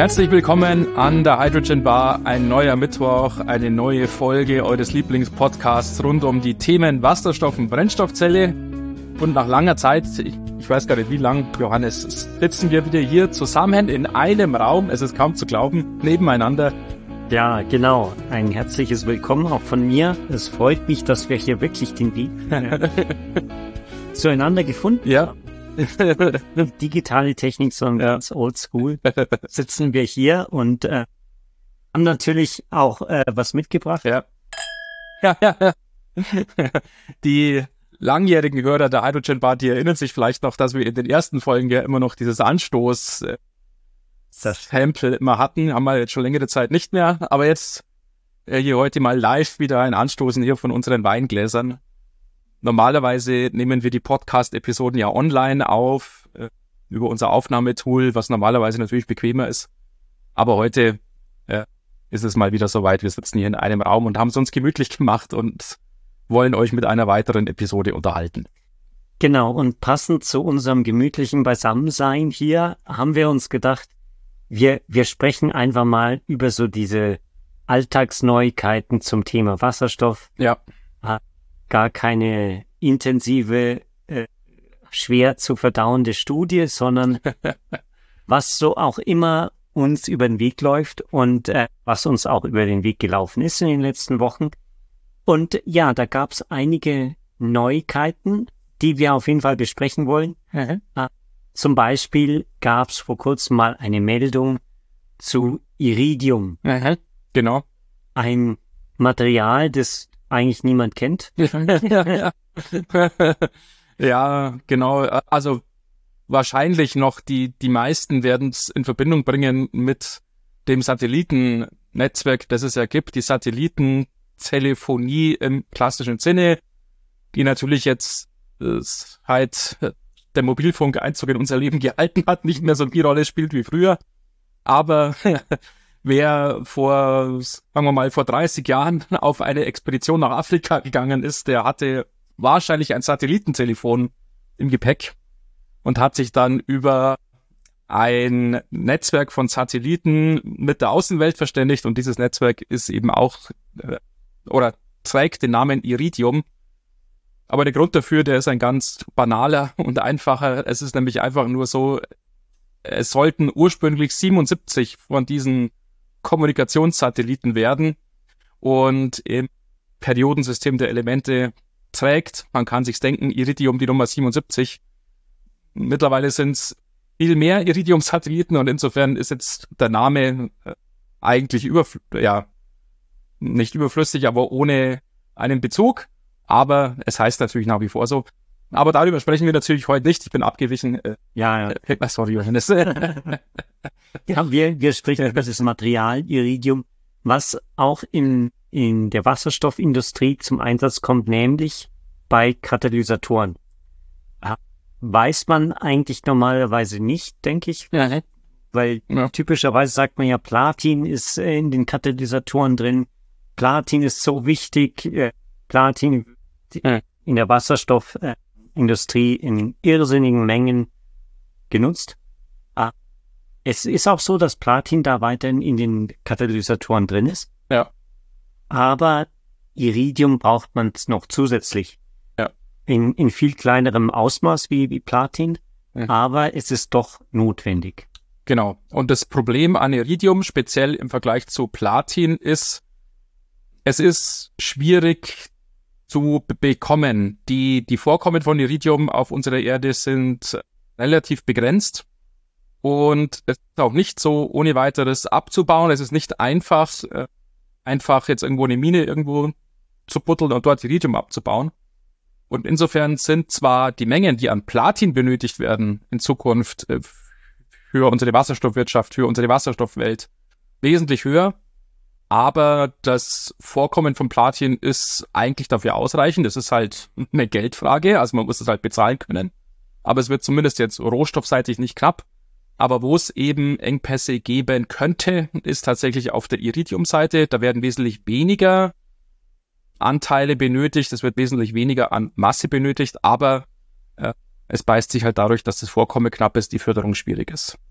Herzlich willkommen an der Hydrogen Bar, ein neuer Mittwoch, eine neue Folge eures Lieblingspodcasts rund um die Themen Wasserstoff und Brennstoffzelle. Und nach langer Zeit, ich weiß gar nicht wie lang, Johannes, sitzen wir wieder hier zusammen in einem Raum, es ist kaum zu glauben, nebeneinander. Ja, genau. Ein herzliches Willkommen auch von mir. Es freut mich, dass wir hier wirklich den Weg zueinander gefunden haben. Digitale Technik, sondern ganz oldschool. Sitzen wir hier und haben natürlich auch was mitgebracht. Ja. Die langjährigen Hörer der Hydrogen Bar, die erinnern sich vielleicht noch, dass wir in den ersten Folgen ja immer noch dieses Anstoß-Sample immer hatten. Haben wir jetzt schon längere Zeit nicht mehr. Aber jetzt hier heute mal live wieder ein Anstoßen hier von unseren Weingläsern. Normalerweise nehmen wir die Podcast-Episoden ja online auf, über unser Aufnahmetool, was normalerweise natürlich bequemer ist. Aber heute ist es mal wieder soweit. Wir sitzen hier in einem Raum und haben es uns gemütlich gemacht und wollen euch mit einer weiteren Episode unterhalten. Genau, und passend zu unserem gemütlichen Beisammensein hier haben wir uns gedacht, wir sprechen einfach mal über so diese Alltagsneuigkeiten zum Thema Wasserstoff. Ja. Gar keine intensive, schwer zu verdauende Studie, sondern was so auch immer uns über den Weg läuft und was uns auch über den Weg gelaufen ist in den letzten Wochen. Und ja, da gab es einige Neuigkeiten, die wir auf jeden Fall besprechen wollen. Zum Beispiel gab es vor kurzem mal eine Meldung zu Iridium. Genau. Ein Material, das eigentlich niemand kennt. Ja, genau. Also wahrscheinlich noch die meisten werden es in Verbindung bringen mit dem Satellitennetzwerk, das es ja gibt, die Satellitentelefonie im klassischen Sinne, die natürlich jetzt seit der Mobilfunk-Einzug in unser Leben gehalten hat, nicht mehr so die Rolle spielt wie früher. Aber wer vor 30 Jahren auf eine Expedition nach Afrika gegangen ist, der hatte wahrscheinlich ein Satellitentelefon im Gepäck und hat sich dann über ein Netzwerk von Satelliten mit der Außenwelt verständigt. Und dieses Netzwerk ist eben auch, oder trägt den Namen Iridium. Aber der Grund dafür, der ist ein ganz banaler und einfacher. Es ist nämlich einfach nur so, es sollten ursprünglich 77 von diesen Kommunikationssatelliten werden und im Periodensystem der Elemente trägt, man kann sich's denken, Iridium die Nummer 77. Mittlerweile sind es viel mehr Iridium-Satelliten und insofern ist jetzt der Name eigentlich nicht überflüssig, aber ohne einen Bezug. Aber es heißt natürlich nach wie vor so. Aber darüber sprechen wir natürlich heute nicht. Ich bin abgewichen. Sorry, Johannes. Ja, wir sprechen über das Material Iridium, was auch in der Wasserstoffindustrie zum Einsatz kommt, nämlich bei Katalysatoren. Weiß man eigentlich normalerweise nicht, denke ich. Ja. Weil typischerweise sagt man ja, Platin ist in den Katalysatoren drin. Platin ist so wichtig. Platin in der Wasserstoffindustrie in irrsinnigen Mengen genutzt. Es ist auch so, dass Platin da weiterhin in den Katalysatoren drin ist. Ja. Aber Iridium braucht man noch zusätzlich. Ja. In viel kleinerem Ausmaß wie Platin. Ja. Aber es ist doch notwendig. Genau. Und das Problem an Iridium, speziell im Vergleich zu Platin, ist, es ist schwierig zu bekommen. Die Vorkommen von Iridium auf unserer Erde sind relativ begrenzt und es ist auch nicht so ohne weiteres abzubauen. Es ist nicht einfach jetzt irgendwo eine Mine irgendwo zu buddeln und dort Iridium abzubauen. Und insofern sind zwar die Mengen, die an Platin benötigt werden in Zukunft für unsere Wasserstoffwirtschaft, für unsere Wasserstoffwelt wesentlich höher, aber das Vorkommen von Platin ist eigentlich dafür ausreichend. Das ist halt eine Geldfrage, also man muss es halt bezahlen können. Aber es wird zumindest jetzt rohstoffseitig nicht knapp. Aber wo es eben Engpässe geben könnte, ist tatsächlich auf der Iridium-Seite. Da werden wesentlich weniger Anteile benötigt, es wird wesentlich weniger an Masse benötigt, aber es beißt sich halt dadurch, dass das Vorkommen knapp ist, die Förderung schwierig ist.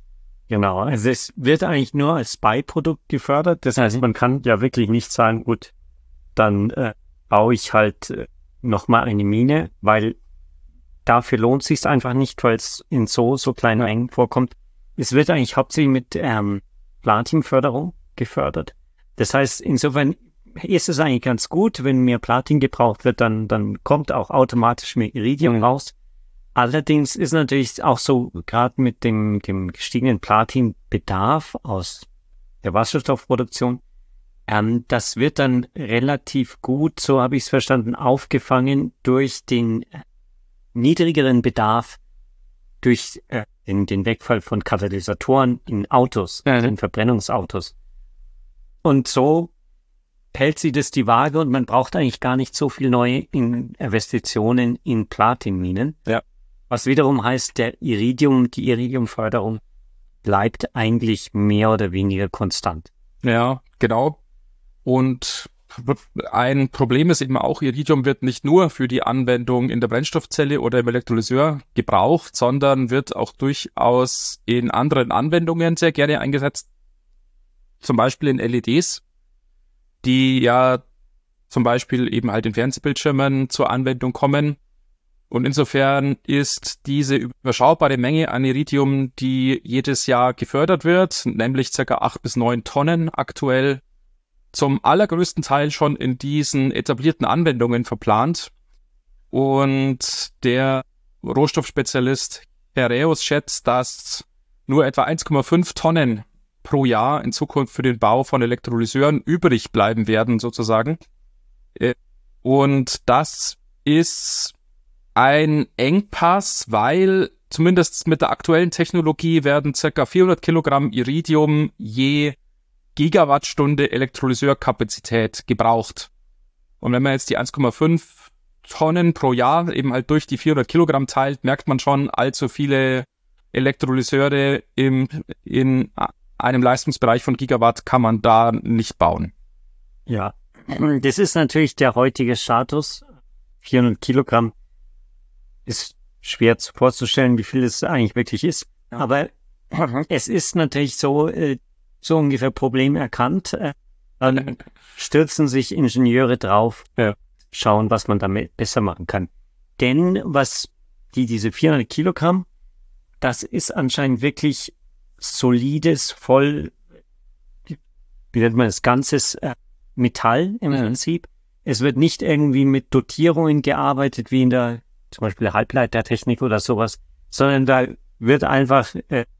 Genau, also es wird eigentlich nur als Beiprodukt gefördert. Das heißt, man kann ja wirklich nicht sagen, gut, dann baue ich halt nochmal eine Mine, weil dafür lohnt es sich einfach nicht, weil es in so kleinen Mengen vorkommt. Es wird eigentlich hauptsächlich mit Platinförderung gefördert. Das heißt, insofern ist es eigentlich ganz gut, wenn mehr Platin gebraucht wird, dann kommt auch automatisch mehr Iridium raus. Allerdings ist natürlich auch so, gerade mit dem gestiegenen Platinbedarf aus der Wasserstoffproduktion, das wird dann relativ gut, so habe ich es verstanden, aufgefangen durch den niedrigeren Bedarf, durch den Wegfall von Katalysatoren in Autos, in Verbrennungsautos. Und so hält sie das die Waage und man braucht eigentlich gar nicht so viel neue Investitionen in Platinminen. Ja. Was wiederum heißt, die Iridiumförderung bleibt eigentlich mehr oder weniger konstant. Ja, genau. Und ein Problem ist eben auch, Iridium wird nicht nur für die Anwendung in der Brennstoffzelle oder im Elektrolyseur gebraucht, sondern wird auch durchaus in anderen Anwendungen sehr gerne eingesetzt. Zum Beispiel in LEDs, die ja zum Beispiel eben halt in Fernsehbildschirmen zur Anwendung kommen. Und insofern ist diese überschaubare Menge an Iridium, die jedes Jahr gefördert wird, nämlich ca. 8 bis 9 Tonnen aktuell, zum allergrößten Teil schon in diesen etablierten Anwendungen verplant. Und der Rohstoffspezialist Heraeus schätzt, dass nur etwa 1,5 Tonnen pro Jahr in Zukunft für den Bau von Elektrolyseuren übrig bleiben werden, sozusagen. Und das ist ein Engpass, weil zumindest mit der aktuellen Technologie werden ca. 400 Kilogramm Iridium je Gigawattstunde Elektrolyseurkapazität gebraucht. Und wenn man jetzt die 1,5 Tonnen pro Jahr eben halt durch die 400 Kilogramm teilt, merkt man schon, allzu viele Elektrolyseure in einem Leistungsbereich von Gigawatt kann man da nicht bauen. Ja, das ist natürlich der heutige Status. 400 Kilogramm ist schwer vorzustellen, wie viel es eigentlich wirklich ist. Ja. Aber es ist natürlich so ungefähr Problem erkannt. Dann stürzen sich Ingenieure drauf, schauen, was man damit besser machen kann. Denn diese 400 Kilogramm, das ist anscheinend wirklich solides, wie nennt man das, ganzes Metall im Prinzip. Es wird nicht irgendwie mit Dotierungen gearbeitet, wie in der zum Beispiel der Halbleitertechnik oder sowas, sondern da wird einfach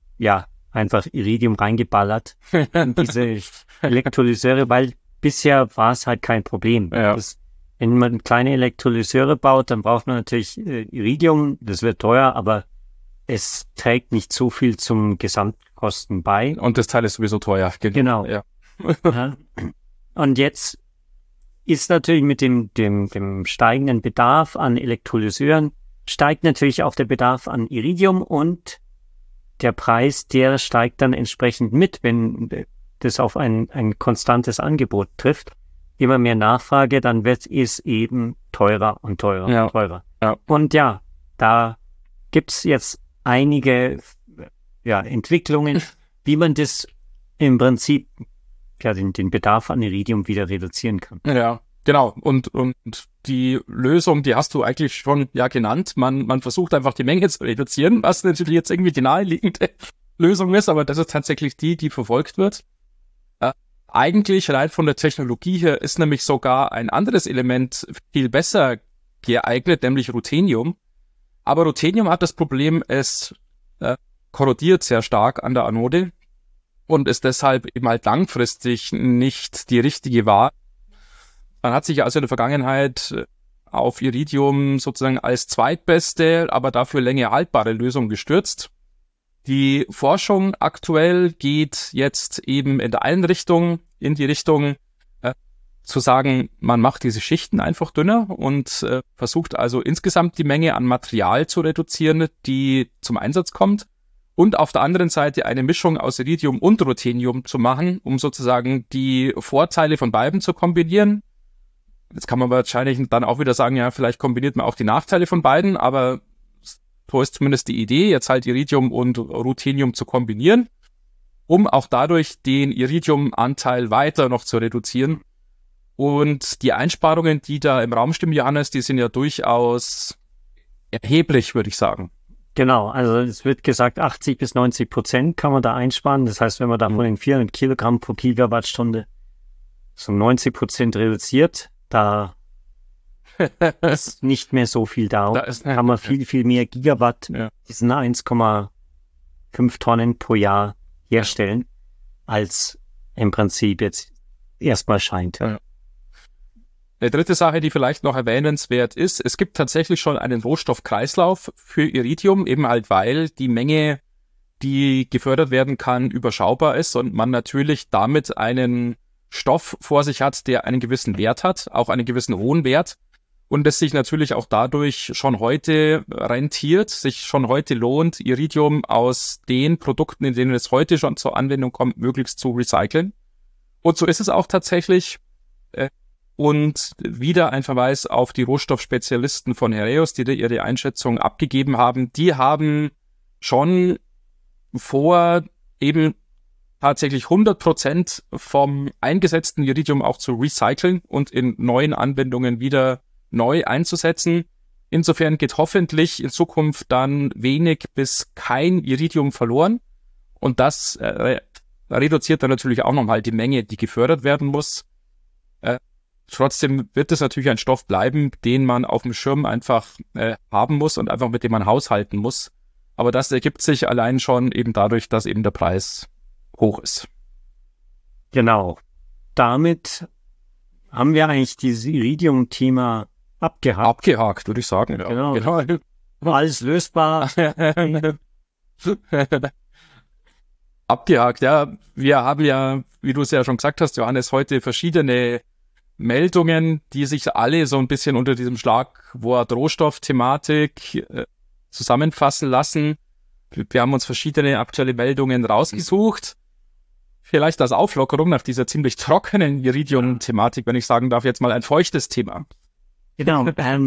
Iridium reingeballert in diese Elektrolyseure, weil bisher war es halt kein Problem. Ja. Wenn man kleine Elektrolyseure baut, dann braucht man natürlich Iridium, das wird teuer, aber es trägt nicht so viel zum Gesamtkosten bei. Und das Teil ist sowieso teuer. Genau. Ja. Ja. Und jetzt ist natürlich mit dem steigenden Bedarf an Elektrolyseuren steigt natürlich auch der Bedarf an Iridium und der Preis, der steigt dann entsprechend mit, wenn das auf ein konstantes Angebot trifft. Immer mehr Nachfrage, dann wird es eben teurer und teurer und teurer. Ja. Und ja, da gibt's jetzt einige Entwicklungen, wie man das im Prinzip den Bedarf an Iridium wieder reduzieren kann. Ja, genau. Und die Lösung, die hast du eigentlich schon genannt. Man versucht einfach die Menge zu reduzieren, was natürlich jetzt irgendwie die naheliegende Lösung ist, aber das ist tatsächlich die verfolgt wird. Eigentlich rein von der Technologie her ist nämlich sogar ein anderes Element viel besser geeignet, nämlich Ruthenium. Aber Ruthenium hat das Problem, es korrodiert sehr stark an der Anode und ist deshalb eben halt langfristig nicht die richtige Wahl. Man hat sich also in der Vergangenheit auf Iridium sozusagen als zweitbeste, aber dafür länger haltbare Lösung gestürzt. Die Forschung aktuell geht jetzt eben in die Richtung zu sagen, man macht diese Schichten einfach dünner und versucht also insgesamt die Menge an Material zu reduzieren, die zum Einsatz kommt. Und auf der anderen Seite eine Mischung aus Iridium und Ruthenium zu machen, um sozusagen die Vorteile von beiden zu kombinieren. Jetzt kann man wahrscheinlich dann auch wieder sagen, ja, vielleicht kombiniert man auch die Nachteile von beiden, aber so ist zumindest die Idee, jetzt halt Iridium und Ruthenium zu kombinieren. um auch dadurch den Iridiumanteil weiter noch zu reduzieren. Und die Einsparungen, die da im Raum stehen, Johannes, die sind ja durchaus erheblich, würde ich sagen. Genau, also es wird gesagt, 80-90% kann man da einsparen. Das heißt, wenn man da von den 400 Kilogramm pro Gigawattstunde so 90% reduziert, da ist nicht mehr so viel da. Da kann man viel, viel mehr Gigawatt, diesen 1,5 Tonnen pro Jahr herstellen, als im Prinzip jetzt erstmal scheint. Ja. Eine dritte Sache, die vielleicht noch erwähnenswert ist, es gibt tatsächlich schon einen Rohstoffkreislauf für Iridium, eben halt weil die Menge, die gefördert werden kann, überschaubar ist und man natürlich damit einen Stoff vor sich hat, der einen gewissen Wert hat, auch einen gewissen hohen Wert und es sich natürlich auch dadurch schon heute rentiert, sich schon heute lohnt, Iridium aus den Produkten, in denen es heute schon zur Anwendung kommt, möglichst zu recyceln. Und so ist es auch tatsächlich. Und wieder ein Verweis auf die Rohstoffspezialisten von Heraeus, die da ihre Einschätzung abgegeben haben. Die haben schon vor, eben tatsächlich 100% vom eingesetzten Iridium auch zu recyceln und in neuen Anwendungen wieder neu einzusetzen. Insofern geht hoffentlich in Zukunft dann wenig bis kein Iridium verloren. Und das reduziert dann natürlich auch nochmal die Menge, die gefördert werden muss. Trotzdem wird es natürlich ein Stoff bleiben, den man auf dem Schirm einfach haben muss und einfach mit dem man haushalten muss. Aber das ergibt sich allein schon eben dadurch, dass eben der Preis hoch ist. Genau. Damit haben wir eigentlich dieses Iridium-Thema abgehakt. Abgehakt, würde ich sagen. Ja. Genau. Alles lösbar. Abgehakt, ja. Wir haben ja, wie du es ja schon gesagt hast, Johannes, heute verschiedene Meldungen, die sich alle so ein bisschen unter diesem Schlagwort Rohstoffthematik zusammenfassen lassen. Wir haben uns verschiedene aktuelle Meldungen rausgesucht. Vielleicht als Auflockerung nach dieser ziemlich trockenen Iridium-Thematik, wenn ich sagen darf, jetzt mal ein feuchtes Thema. Genau.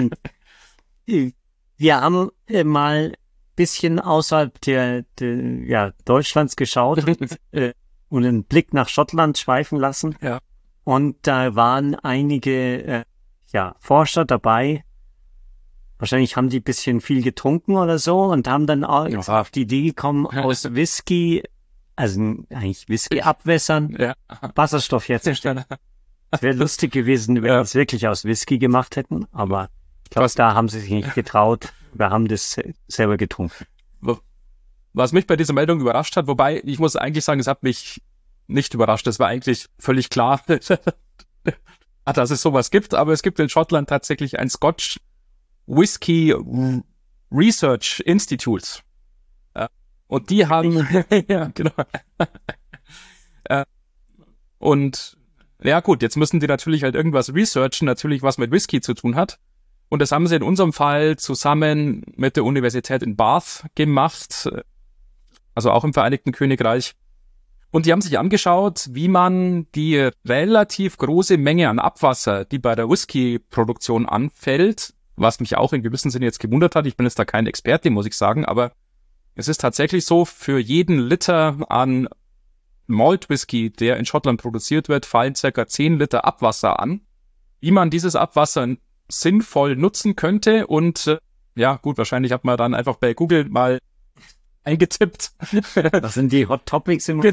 Wir haben mal ein bisschen außerhalb Deutschlands geschaut und einen Blick nach Schottland schweifen lassen. Ja. Und da waren einige Forscher dabei. Wahrscheinlich haben die ein bisschen viel getrunken oder so und haben dann auch auf die Idee gekommen, aus Whisky, also eigentlich Whisky-Abwässern, Wasserstoff herzustellen. Es wäre lustig gewesen, wenn wir es wirklich aus Whisky gemacht hätten, aber ich glaube, da haben sie sich nicht getraut. Wir haben das selber getrunken. Was mich bei dieser Meldung überrascht hat, wobei ich muss eigentlich sagen, es hat mich nicht überrascht. Es war eigentlich völlig klar, dass es sowas gibt. Aber es gibt in Schottland tatsächlich ein Scotch Whisky Research Institute. Und die haben, ja, genau. Und ja gut, jetzt müssen die natürlich halt irgendwas researchen, natürlich was mit Whisky zu tun hat. Und das haben sie in unserem Fall zusammen mit der Universität in Bath gemacht, also auch im Vereinigten Königreich. Und die haben sich angeschaut, wie man die relativ große Menge an Abwasser, die bei der Whisky-Produktion anfällt, was mich auch in gewissem Sinne jetzt gewundert hat, ich bin jetzt da kein Experte, muss ich sagen, aber es ist tatsächlich so, für jeden Liter an Malt Whisky, der in Schottland produziert wird, fallen ca. 10 Liter Abwasser an. Wie man dieses Abwasser sinnvoll nutzen könnte und ja gut, wahrscheinlich hat man dann einfach bei Google mal eingetippt. Das sind die Hot Topics im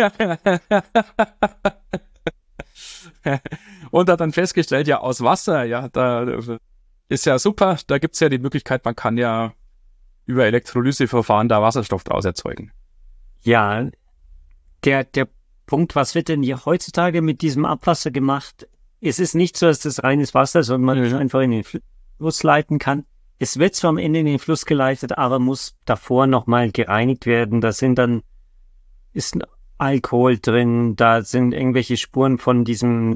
Und hat dann festgestellt, ja, aus Wasser, ja, da ist ja super, da gibt's ja die Möglichkeit, man kann ja über Elektrolyseverfahren da Wasserstoff draus erzeugen. Ja, der Punkt, was wird denn hier heutzutage mit diesem Abwasser gemacht? Es ist nicht so, dass das reines Wasser ist und man es einfach in den Fluss leiten kann. Es wird zwar am Ende in den Fluss geleitet, aber muss davor nochmal gereinigt werden. Da ist Alkohol drin, da sind irgendwelche Spuren von diesem,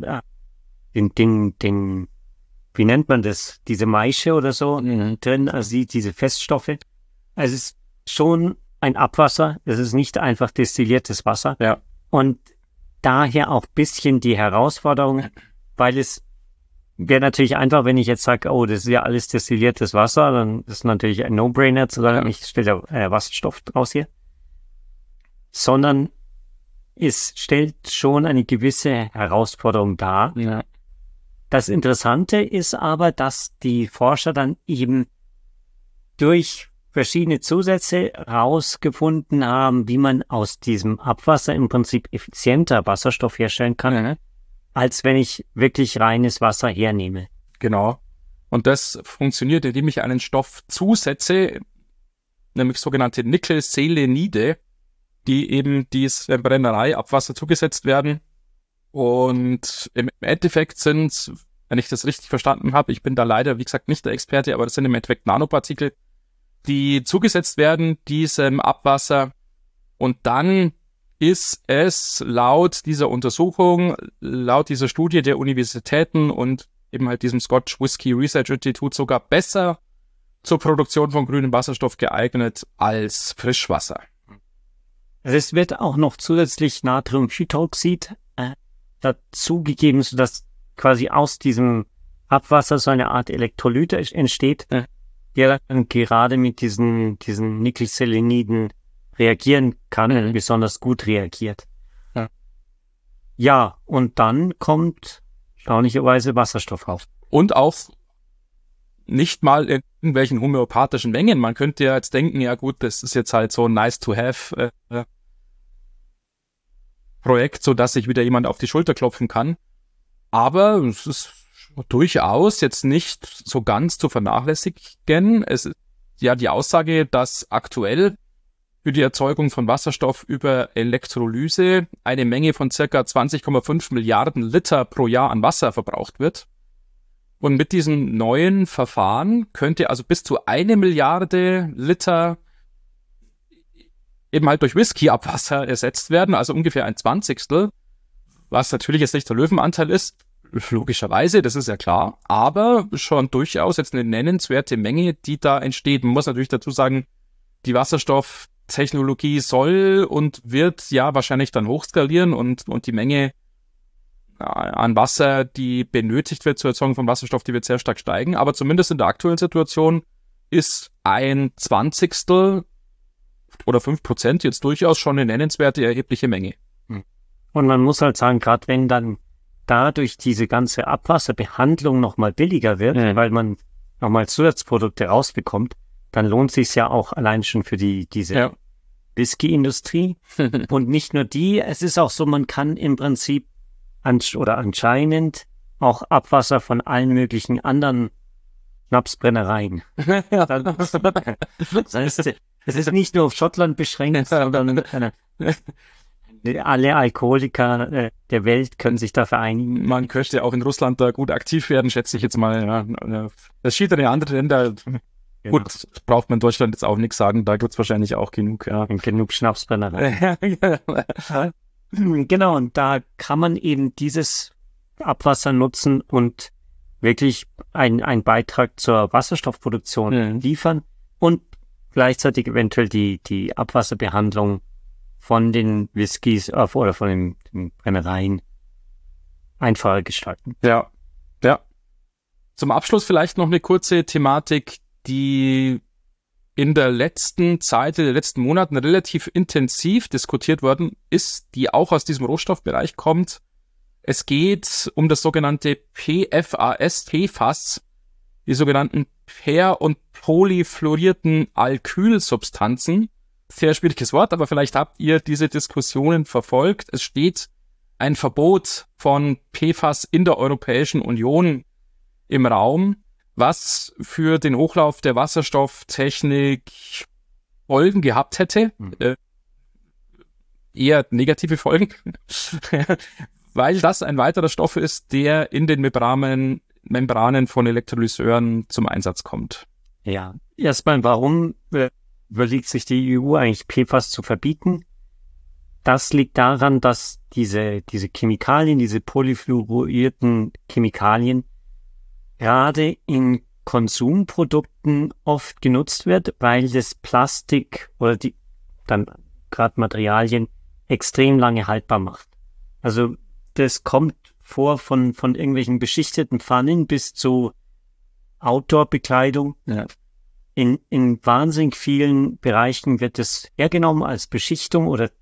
wie nennt man das? Diese Maische oder so drin, also diese Feststoffe. Also es ist schon ein Abwasser, es ist nicht einfach destilliertes Wasser. Ja. Und daher auch ein bisschen die Herausforderung, weil es wäre natürlich einfach, wenn ich jetzt sage, oh, das ist ja alles destilliertes Wasser, dann ist natürlich ein No-Brainer zu sagen, ich stelle Wasserstoff draus hier. Sondern es stellt schon eine gewisse Herausforderung dar. Ja. Das Interessante ist aber, dass die Forscher dann eben durch verschiedene Zusätze herausgefunden haben, wie man aus diesem Abwasser im Prinzip effizienter Wasserstoff herstellen kann, als wenn ich wirklich reines Wasser hernehme. Genau. Und das funktioniert, indem ich einen Stoff zusetze, nämlich sogenannte Nickelselenide, die eben dieser Brennerei Abwasser zugesetzt werden. Und im Endeffekt sind, wenn ich das richtig verstanden habe, ich bin da leider, wie gesagt, nicht der Experte, aber das sind im Endeffekt Nanopartikel, die zugesetzt werden, diesem Abwasser. Und dann ist es laut dieser Untersuchung, laut dieser Studie der Universitäten und eben halt diesem Scotch Whisky Research Institute sogar besser zur Produktion von grünem Wasserstoff geeignet als Frischwasser. Es wird auch noch zusätzlich Natriumhydroxid dazugegeben, sodass quasi aus diesem Abwasser so eine Art Elektrolyt entsteht, der dann gerade mit diesen Nickelseleniden reagieren kann, besonders gut reagiert. Ja, und dann kommt erstaunlicherweise Wasserstoff raus. Und auch nicht mal in irgendwelchen homöopathischen Mengen. Man könnte ja jetzt denken, ja gut, das ist jetzt halt so ein nice-to-have Projekt, so dass sich wieder jemand auf die Schulter klopfen kann. Aber es ist durchaus jetzt nicht so ganz zu vernachlässigen. Es ist ja die Aussage, dass aktuell für die Erzeugung von Wasserstoff über Elektrolyse eine Menge von circa 20,5 Milliarden Liter pro Jahr an Wasser verbraucht wird. Und mit diesem neuen Verfahren könnte also bis zu 1 Milliarde Liter eben halt durch Whisky-Abwasser ersetzt werden, also ungefähr ein Zwanzigstel, was natürlich jetzt nicht der Löwenanteil ist, logischerweise, das ist ja klar, aber schon durchaus jetzt eine nennenswerte Menge, die da entsteht. Man muss natürlich dazu sagen, die Wasserstofftechnologie soll und wird ja wahrscheinlich dann hochskalieren und die Menge an Wasser, die benötigt wird zur Erzeugung von Wasserstoff, die wird sehr stark steigen. Aber zumindest in der aktuellen Situation ist ein Zwanzigstel oder 5% jetzt durchaus schon eine nennenswerte, erhebliche Menge. Und man muss halt sagen, gerade wenn dann dadurch diese ganze Abwasserbehandlung nochmal billiger wird, weil man nochmal Zusatzprodukte rausbekommt, dann lohnt es sich ja auch allein schon für diese Whisky-Industrie. Und nicht nur die, es ist auch so, man kann im Prinzip anscheinend auch Abwasser von allen möglichen anderen Schnapsbrennereien. Das heißt, es ist nicht nur auf Schottland beschränkt, sondern alle Alkoholiker der Welt können sich da vereinigen. Man könnte auch in Russland da gut aktiv werden, schätze ich jetzt mal. Ja. Das steht in anderen Ländern. Genau. Gut, braucht man in Deutschland jetzt auch nichts sagen, da gibt's wahrscheinlich auch genug. Ja. Genug Schnapsbrennereien. Genau, und da kann man eben dieses Abwasser nutzen und wirklich einen Beitrag zur Wasserstoffproduktion liefern und gleichzeitig eventuell die Abwasserbehandlung von den Whiskys oder von den Brennereien einfacher gestalten. Ja. Zum Abschluss vielleicht noch eine kurze Thematik, die in der letzten Zeit, in den letzten Monaten relativ intensiv diskutiert worden ist, die auch aus diesem Rohstoffbereich kommt. Es geht um das sogenannte PFAS, die sogenannten per- und polyfluorierten Alkylsubstanzen. Sehr schwieriges Wort, aber vielleicht habt ihr diese Diskussionen verfolgt. Es steht ein Verbot von PFAS in der Europäischen Union im Raum, was für den Hochlauf der Wasserstofftechnik Folgen gehabt hätte. Eher negative Folgen, weil das ein weiterer Stoff ist, der in den Membranen von Elektrolyseuren zum Einsatz kommt. Ja, erstmal, warum überlegt sich die EU eigentlich PFAS zu verbieten? Das liegt daran, dass diese Chemikalien, diese polyfluorierten Chemikalien, gerade in Konsumprodukten oft genutzt wird, weil das Plastik oder dann gerade Materialien extrem lange haltbar macht. Also das kommt vor von irgendwelchen beschichteten Pfannen bis zu Outdoor-Bekleidung. Ja. In wahnsinnig vielen Bereichen wird es hergenommen als Beschichtung oder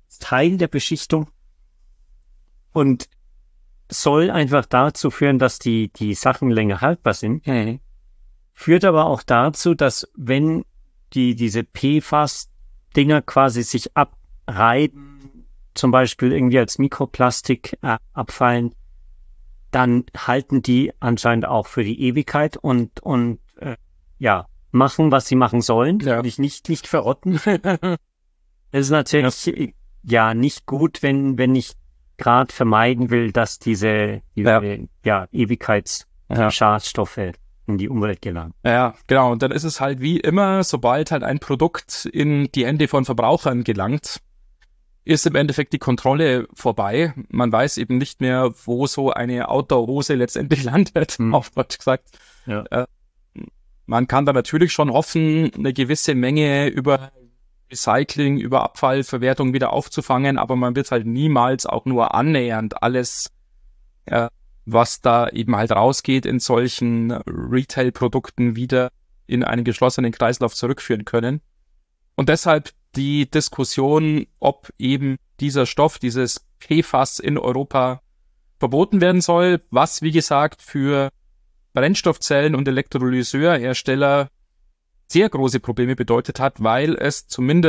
Teil der Beschichtung und soll einfach dazu führen, dass die Sachen länger haltbar sind. Führt aber auch dazu, dass wenn diese PFAS-Dinger quasi sich abreiben, zum Beispiel irgendwie als Mikroplastik abfallen, dann halten die anscheinend auch für die Ewigkeit und machen, was sie machen sollen, nämlich nicht verrotten. Es ist natürlich nicht gut, wenn ich gerade vermeiden will, dass diese Ewigkeitsschadstoffe in die Umwelt gelangen. Ja, genau. Und dann ist es halt wie immer, sobald halt ein Produkt in die Hände von Verbrauchern gelangt, ist im Endeffekt die Kontrolle vorbei. Man weiß eben nicht mehr, wo so eine Outdoor-Hose letztendlich landet, auf Deutsch gesagt. Ja. Man kann da natürlich schon hoffen, eine gewisse Menge über Recycling, über Abfallverwertung wieder aufzufangen, aber man wird halt niemals auch nur annähernd alles, was da eben halt rausgeht, in solchen Retail-Produkten wieder in einen geschlossenen Kreislauf zurückführen können. Und deshalb die Diskussion, ob eben dieser Stoff, dieses PFAS in Europa verboten werden soll, was, wie gesagt, für Brennstoffzellen- und Elektrolyseurhersteller sehr große Probleme bedeutet hat, weil es zumindest